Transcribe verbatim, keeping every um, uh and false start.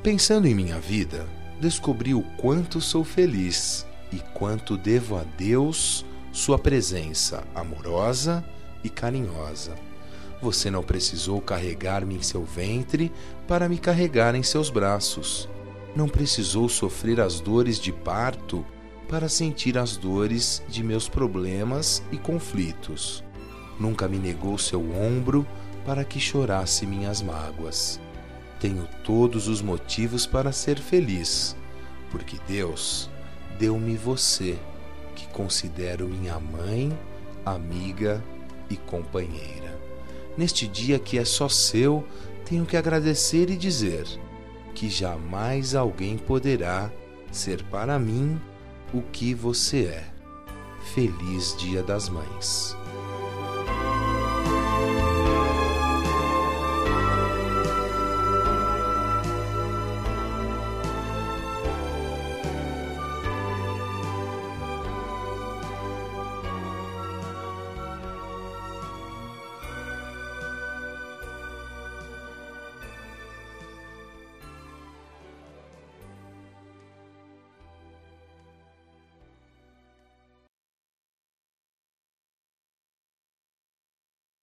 Pensando em minha vida, descobri o quanto sou feliz e quanto devo a Deus sua presença amorosa e carinhosa. Você não precisou carregar-me em seu ventre para me carregar em seus braços. Não precisou sofrer as dores de parto para sentir as dores de meus problemas e conflitos. Nunca me negou seu ombro para que chorasse minhas mágoas. Tenho todos os motivos para ser feliz, porque Deus deu-me você, que considero minha mãe, amiga e companheira. Neste dia que é só seu, tenho que agradecer e dizer que jamais alguém poderá ser para mim o que você é. Feliz Dia das Mães.